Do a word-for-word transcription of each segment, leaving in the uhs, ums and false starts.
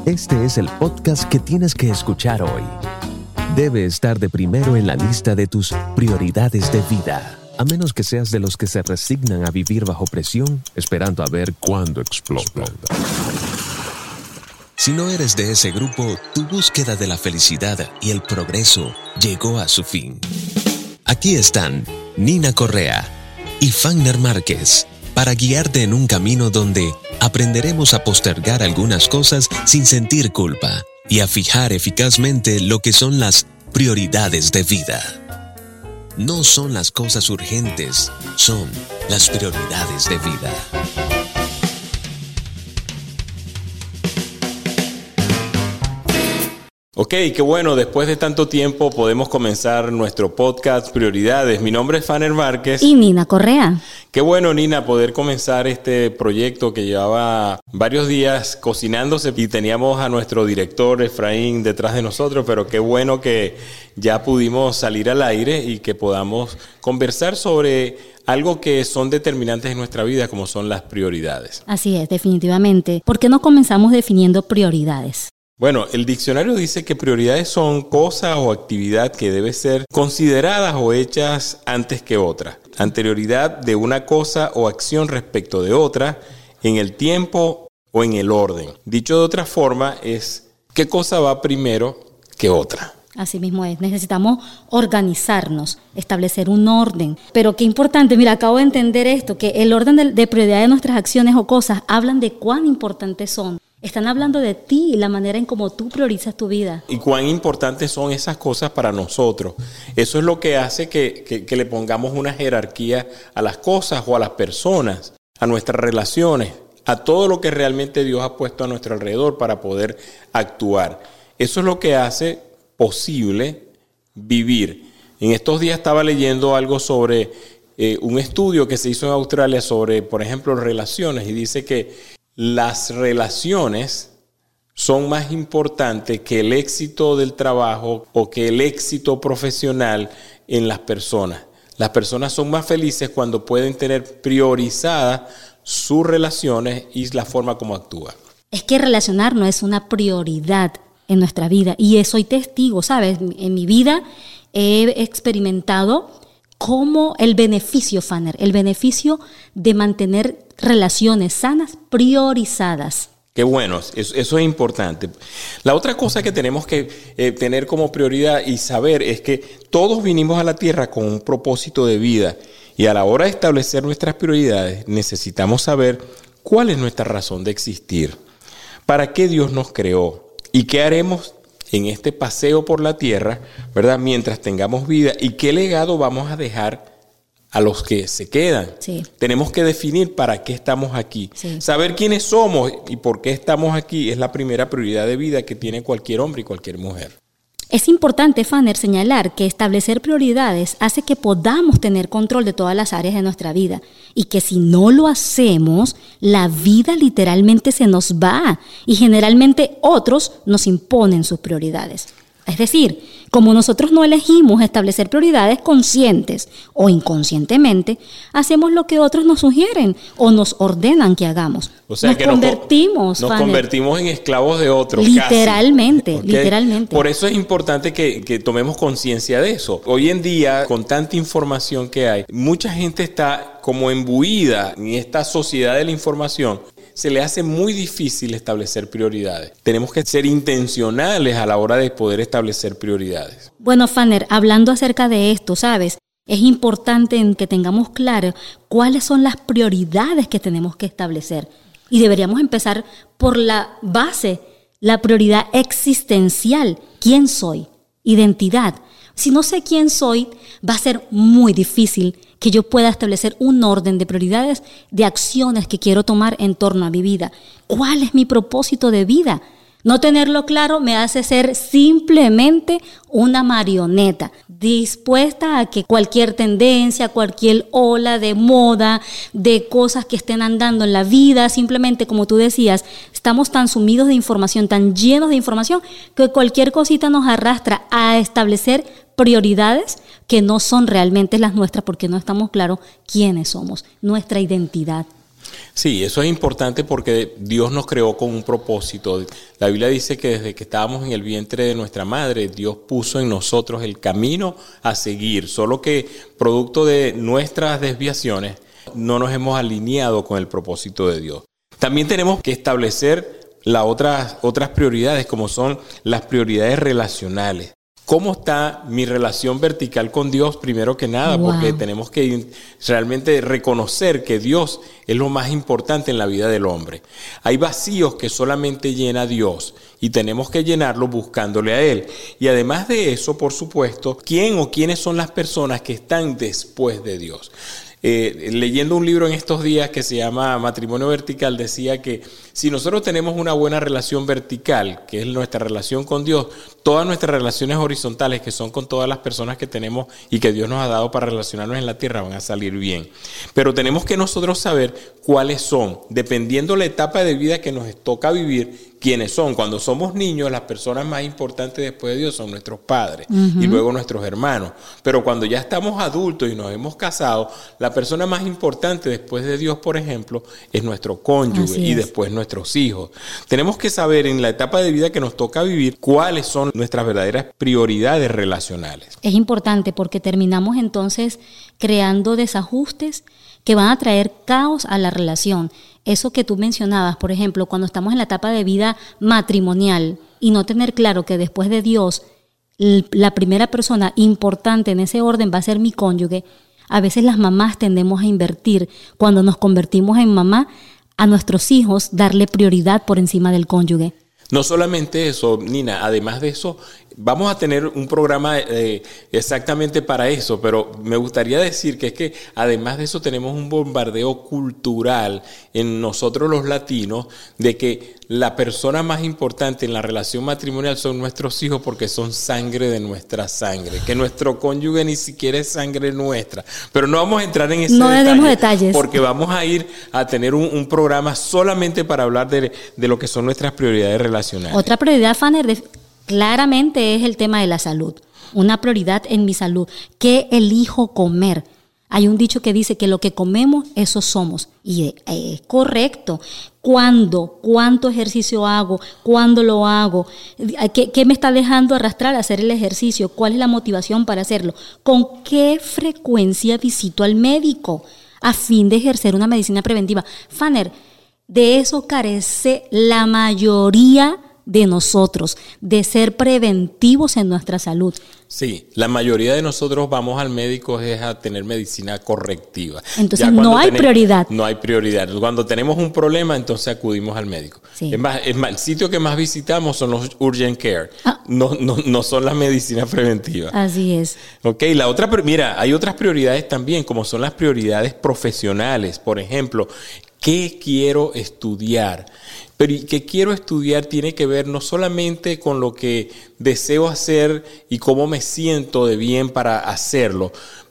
Este es el podcast que tienes que escuchar hoy. Debe estar de primero en la lista de tus prioridades de vida, a menos que seas de los que se resignan a vivir bajo presión, esperando a ver cuándo explota. Si no eres de ese grupo, tu búsqueda de la felicidad y el progreso llegó a su fin. Aquí están Nina Correa y Fanner Márquez para guiarte en un camino donde aprenderemos a postergar algunas cosas sin sentir culpa y a fijar eficazmente lo que son las prioridades de vida. No son las cosas urgentes, son las prioridades de vida. Ok, qué bueno, después de tanto tiempo podemos comenzar nuestro podcast Prioridades. Mi nombre es Fanner Márquez. Y Nina Correa. Qué bueno, Nina, poder comenzar este proyecto que llevaba varios días cocinándose y teníamos a nuestro director Efraín detrás de nosotros, pero qué bueno que ya pudimos salir al aire y que podamos conversar sobre algo que son determinantes en nuestra vida, como son las prioridades. Así es, definitivamente. ¿Por qué no comenzamos definiendo prioridades? Bueno, el diccionario dice que prioridades son cosas o actividad que deben ser consideradas o hechas antes que otra. Anterioridad de una cosa o acción respecto de otra en el tiempo o en el orden. Dicho de otra forma es qué cosa va primero que otra. Así mismo es, necesitamos organizarnos, establecer un orden. Pero qué importante, mira, acabo de entender esto, que el orden de, de prioridad de nuestras acciones o cosas hablan de cuán importantes son. Están hablando de ti y la manera en cómo tú priorizas tu vida. Y cuán importantes son esas cosas para nosotros. Eso es lo que hace que, que, que le pongamos una jerarquía a las cosas o a las personas, a nuestras relaciones, a todo lo que realmente Dios ha puesto a nuestro alrededor para poder actuar. Eso es lo que hace posible vivir. En estos días estaba leyendo algo sobre eh, un estudio que se hizo en Australia sobre, por ejemplo, relaciones, y dice que las relaciones son más importantes que el éxito del trabajo o que el éxito profesional en las personas. Las personas son más felices cuando pueden tener priorizadas sus relaciones y la forma como actúan. Es que relacionarnos es una prioridad en nuestra vida y soy testigo, ¿sabes? En mi vida he experimentado cómo el beneficio, Fanner, el beneficio de mantener relaciones sanas priorizadas. Qué bueno, eso, eso es importante. La otra cosa que tenemos que eh, tener como prioridad y saber es que todos vinimos a la tierra con un propósito de vida y a la hora de establecer nuestras prioridades necesitamos saber cuál es nuestra razón de existir, para qué Dios nos creó y qué haremos en este paseo por la tierra, ¿verdad? Mientras tengamos vida, y qué legado vamos a dejar a los que se quedan. Sí. Tenemos que definir para qué estamos aquí. Sí. Saber quiénes somos y por qué estamos aquí es la primera prioridad de vida que tiene cualquier hombre y cualquier mujer. Es importante, Fanner, señalar que establecer prioridades hace que podamos tener control de todas las áreas de nuestra vida y que si no lo hacemos, la vida literalmente se nos va y generalmente otros nos imponen sus prioridades. Es decir, como nosotros no elegimos establecer prioridades conscientes o inconscientemente, hacemos lo que otros nos sugieren o nos ordenan que hagamos. O sea nos que convertimos, nos, Fanner, nos convertimos en esclavos de otros. Literalmente, casi. literalmente. Por eso es importante que, que tomemos conciencia de eso. Hoy en día, con tanta información que hay, mucha gente está como imbuida en esta sociedad de la información. Se le hace muy difícil establecer prioridades. Tenemos que ser intencionales a la hora de poder establecer prioridades. Bueno, Fanner, hablando acerca de esto, ¿sabes? Es importante en que tengamos claro cuáles son las prioridades que tenemos que establecer. Y deberíamos empezar por la base, la prioridad existencial. ¿Quién soy? Identidad. Si no sé quién soy, va a ser muy difícil que yo pueda establecer un orden de prioridades, de acciones que quiero tomar en torno a mi vida. ¿Cuál es mi propósito de vida? No tenerlo claro me hace ser simplemente una marioneta, dispuesta a que cualquier tendencia, cualquier ola de moda, de cosas que estén andando en la vida, simplemente como tú decías, estamos tan sumidos de información, tan llenos de información, que cualquier cosita nos arrastra a establecer prioridades que no son realmente las nuestras porque no estamos claros quiénes somos, nuestra identidad. Sí, eso es importante porque Dios nos creó con un propósito. La Biblia dice que desde que estábamos en el vientre de nuestra madre, Dios puso en nosotros el camino a seguir, solo que producto de nuestras desviaciones no nos hemos alineado con el propósito de Dios. También tenemos que establecer las otras, otras prioridades, como son las prioridades relacionales. ¿Cómo está mi relación vertical con Dios? Primero que nada, wow. Porque tenemos que realmente reconocer que Dios es lo más importante en la vida del hombre. Hay vacíos que solamente llena Dios y tenemos que llenarlos buscándole a Él. Y además de eso, por supuesto, ¿quién o quiénes son las personas que están después de Dios? Eh, leyendo un libro en estos días que se llama Matrimonio Vertical, decía que si nosotros tenemos una buena relación vertical, que es nuestra relación con Dios, todas nuestras relaciones horizontales, que son con todas las personas que tenemos y que Dios nos ha dado para relacionarnos en la tierra, van a salir bien. Pero tenemos que nosotros saber cuáles son, dependiendo la etapa de vida que nos toca vivir, quiénes son. Cuando somos niños, las personas más importantes después de Dios son nuestros padres uh-huh. y luego nuestros hermanos. Pero cuando ya estamos adultos y nos hemos casado, la persona más importante después de Dios, por ejemplo, es nuestro cónyuge y después nuestros hijos. Tenemos que saber en la etapa de vida que nos toca vivir cuáles son nuestras verdaderas prioridades relacionales. Es importante porque terminamos entonces creando desajustes que van a traer caos a la relación. Eso que tú mencionabas, por ejemplo, cuando estamos en la etapa de vida matrimonial y no tener claro que después de Dios, la primera persona importante en ese orden va a ser mi cónyuge. A veces las mamás tendemos a invertir, cuando nos convertimos en mamá, a nuestros hijos darle prioridad por encima del cónyuge. No solamente eso, Nina, además de eso, vamos a tener un programa eh, exactamente para eso, pero me gustaría decir que es que además de eso tenemos un bombardeo cultural en nosotros los latinos de que la persona más importante en la relación matrimonial son nuestros hijos porque son sangre de nuestra sangre, que nuestro cónyuge ni siquiera es sangre nuestra. Pero no vamos a entrar en ese no detalle, demos detalles, porque vamos a ir a tener un, un programa solamente para hablar de, de lo que son nuestras prioridades relacionales. Otra prioridad, Fanner, de claramente es el tema de la salud, una prioridad en mi salud. ¿Qué elijo comer? Hay un dicho que dice que lo que comemos, eso somos. Y es correcto. ¿Cuándo? ¿Cuánto ejercicio hago? ¿Cuándo lo hago? ¿Qué, qué me está dejando arrastrar a hacer el ejercicio? ¿Cuál es la motivación para hacerlo? ¿Con qué frecuencia visito al médico a fin de ejercer una medicina preventiva? Fanner, de eso carece la mayoría de nosotros, de ser preventivos en nuestra salud. Sí, la mayoría de nosotros vamos al médico es a tener medicina correctiva. Entonces no hay tenemos, prioridad. No hay prioridad. Cuando tenemos un problema, entonces acudimos al médico. Sí. Es más, es más, el sitio que más visitamos son los urgent care, ah. no, no, no son las medicinas preventivas. Así es. Ok, la otra, mira, hay otras prioridades también, como son las prioridades profesionales. Por ejemplo, ¿qué quiero estudiar? Pero que quiero estudiar tiene que ver no solamente con lo que deseo hacer y cómo me siento de bien para hacerlo.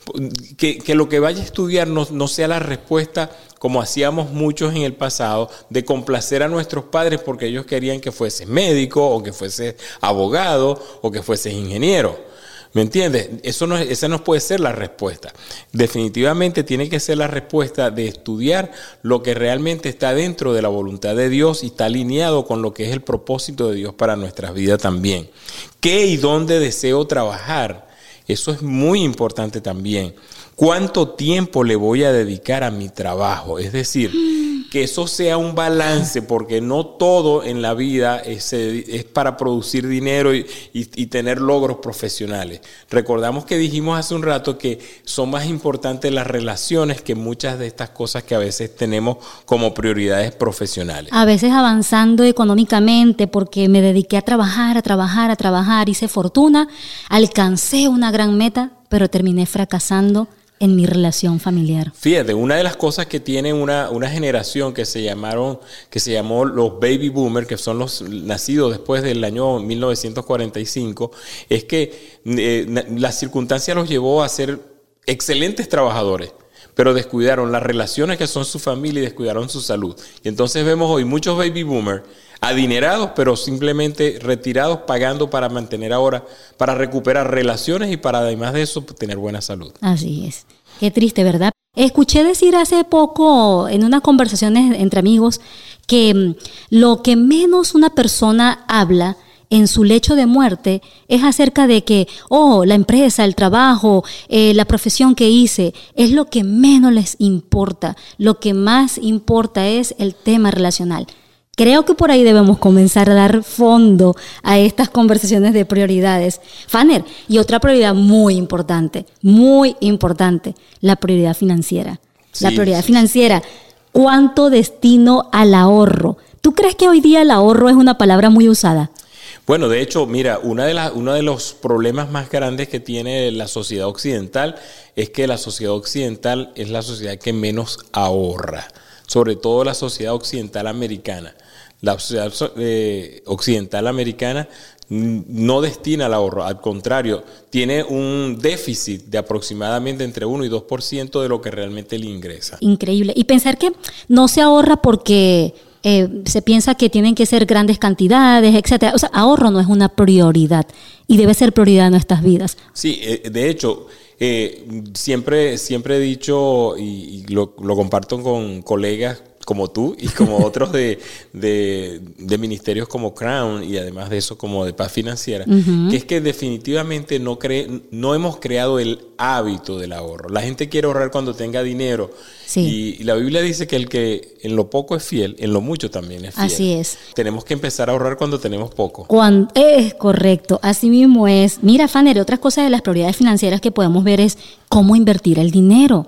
Que, que lo que vaya a estudiar no, no sea la respuesta, como hacíamos muchos en el pasado, de complacer a nuestros padres porque ellos querían que fuese médico o que fuese abogado o que fuese ingeniero. ¿Me entiendes? Eso no, esa no puede ser la respuesta. Definitivamente tiene que ser la respuesta de estudiar lo que realmente está dentro de la voluntad de Dios y está alineado con lo que es el propósito de Dios para nuestras vidas también. ¿Qué y dónde deseo trabajar? Eso es muy importante también. ¿Cuánto tiempo le voy a dedicar a mi trabajo? Es decir, que eso sea un balance, porque no todo en la vida es, es para producir dinero y, y, y tener logros profesionales. Recordamos que dijimos hace un rato que son más importantes las relaciones que muchas de estas cosas que a veces tenemos como prioridades profesionales. A veces avanzando económicamente porque me dediqué a trabajar, a trabajar, a trabajar, hice fortuna, alcancé una gran meta, pero terminé fracasando en mi relación familiar. Fíjate, una de las cosas que tiene una, una generación que se llamaron, que se llamó los baby boomers, que son los nacidos después del año mil novecientos cuarenta y cinco, es que eh, la circunstancia los llevó a ser excelentes trabajadores, pero descuidaron las relaciones que son su familia y descuidaron su salud. Y entonces vemos hoy muchos baby boomers adinerados, pero simplemente retirados, pagando para mantener ahora, para recuperar relaciones y para además de eso tener buena salud. Así es. Qué triste, ¿verdad? Escuché decir hace poco en unas conversaciones entre amigos que mm, lo que menos una persona habla en su lecho de muerte es acerca de que, oh, la empresa, el trabajo, eh, la profesión que hice, es lo que menos les importa. Lo que más importa es el tema relacional. Creo que por ahí debemos comenzar a dar fondo a estas conversaciones de prioridades. Fanner, y otra prioridad muy importante, muy importante, la prioridad financiera. Sí, la prioridad sí. financiera. ¿Cuánto destino al ahorro? ¿Tú crees que hoy día el ahorro es una palabra muy usada? Bueno, de hecho, mira, una de las, uno de los problemas más grandes que tiene la sociedad occidental es que la sociedad occidental es la sociedad que menos ahorra, sobre todo la sociedad occidental americana. La sociedad eh, occidental americana no destina al ahorro, al contrario, tiene un déficit de aproximadamente entre uno y dos por ciento de lo que realmente le ingresa. Increíble. Y pensar que no se ahorra porque eh, se piensa que tienen que ser grandes cantidades, etcétera. O sea, ahorro no es una prioridad y debe ser prioridad en nuestras vidas. Sí, eh, de hecho, eh, siempre, siempre he dicho y, y lo, lo comparto con colegas como tú y como otros de, de, de ministerios como Crown y además de eso como de Paz Financiera, uh-huh. que es que definitivamente no, cre- no hemos creado el hábito del ahorro. La gente quiere ahorrar cuando tenga dinero sí. y, y la Biblia dice que el que en lo poco es fiel, en lo mucho también es fiel. Así es. Tenemos que empezar a ahorrar cuando tenemos poco. Cuando, es correcto, así mismo es. Mira, Fanner, otras cosas de las prioridades financieras que podemos ver es cómo invertir el dinero.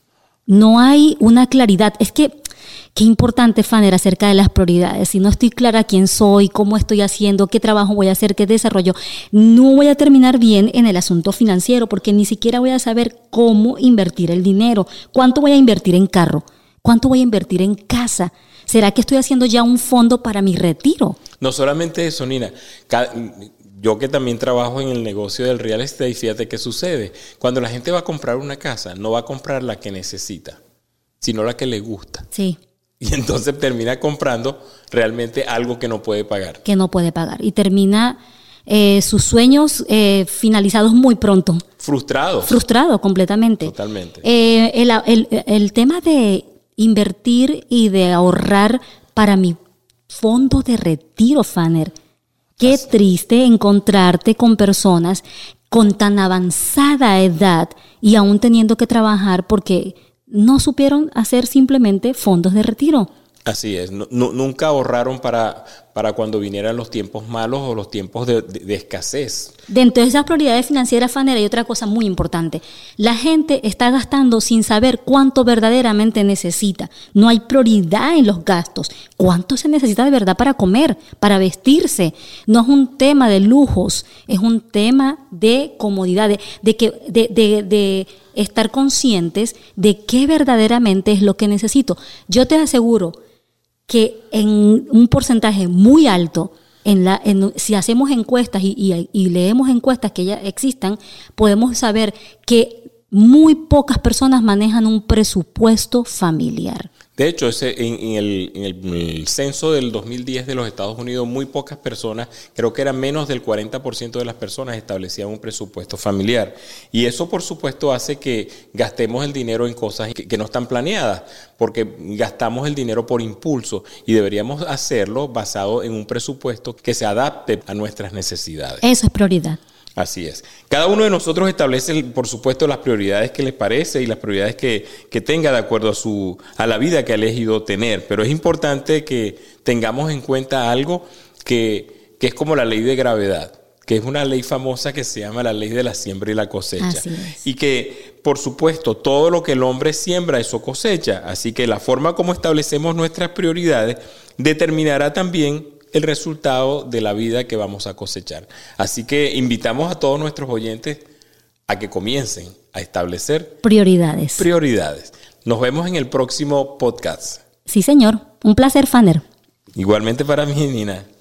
No hay una claridad. Es que qué importante, Fanner, acerca de las prioridades. Si no estoy clara quién soy, cómo estoy haciendo, qué trabajo voy a hacer, qué desarrollo, no voy a terminar bien en el asunto financiero porque ni siquiera voy a saber cómo invertir el dinero. ¿Cuánto voy a invertir en carro? ¿Cuánto voy a invertir en casa? ¿Será que estoy haciendo ya un fondo para mi retiro? No solamente eso, Nina. Cada, yo que también trabajo en el negocio del real estate, fíjate qué sucede. Cuando la gente va a comprar una casa, no va a comprar la que necesita, sino la que le gusta. Sí. Y entonces termina comprando realmente algo que no puede pagar. Que no puede pagar. Y termina eh, sus sueños eh, finalizados muy pronto. Frustrado. Frustrado completamente. Totalmente. Eh, el, el, el tema de invertir y de ahorrar para mi fondo de retiro, Fanner. Qué Así. Triste encontrarte con personas con tan avanzada edad y aún teniendo que trabajar porque no supieron hacer simplemente fondos de retiro. Así es, no, no, nunca ahorraron para, para cuando vinieran los tiempos malos o los tiempos de, de, de escasez. Dentro de esas prioridades financieras, Fanner, hay otra cosa muy importante. La gente está gastando sin saber cuánto verdaderamente necesita. No hay prioridad en los gastos. ¿Cuánto se necesita de verdad para comer, para vestirse? No es un tema de lujos, es un tema de comodidad, de, de, que, de, de, de estar conscientes de qué verdaderamente es lo que necesito. Yo te aseguro que en un porcentaje muy alto, en la, en, si hacemos encuestas y, y, y leemos encuestas que ya existan, podemos saber que muy pocas personas manejan un presupuesto familiar. De hecho, ese, en, en, el, en, el, en el censo del dos mil diez de los Estados Unidos, muy pocas personas, creo que era menos del cuarenta por ciento de las personas establecían un presupuesto familiar. Y eso, por supuesto, hace que gastemos el dinero en cosas que, que no están planeadas, porque gastamos el dinero por impulso y deberíamos hacerlo basado en un presupuesto que se adapte a nuestras necesidades. Eso es prioridad. Así es. Cada uno de nosotros establece, por supuesto, las prioridades que les parece y las prioridades que, que tenga de acuerdo a su a la vida que ha elegido tener. Pero es importante que tengamos en cuenta algo que, que es como la ley de gravedad, que es una ley famosa que se llama la ley de la siembra y la cosecha. Así es. Y que, por supuesto, todo lo que el hombre siembra, eso cosecha. Así que la forma como establecemos nuestras prioridades determinará también el resultado de la vida que vamos a cosechar. Así que invitamos a todos nuestros oyentes a que comiencen a establecer prioridades. Prioridades. Nos vemos en el próximo podcast. Sí, señor. Un placer, Fanner. Igualmente para mí, Nina.